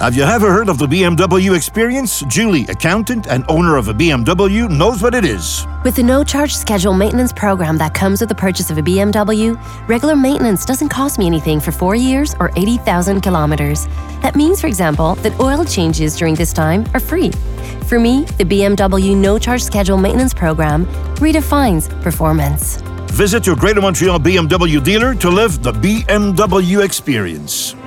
Have you ever heard of the BMW experience? Julie, accountant and owner of a BMW, knows what it is. With the no-charge schedule maintenance program that comes with the purchase of a BMW, regular maintenance doesn't cost me anything for 4 years or 80,000 kilometers. That means, for example, that oil changes during this time are free. For me, the BMW no-charge schedule maintenance program redefines performance. Visit your Greater Montreal BMW dealer to live the BMW experience.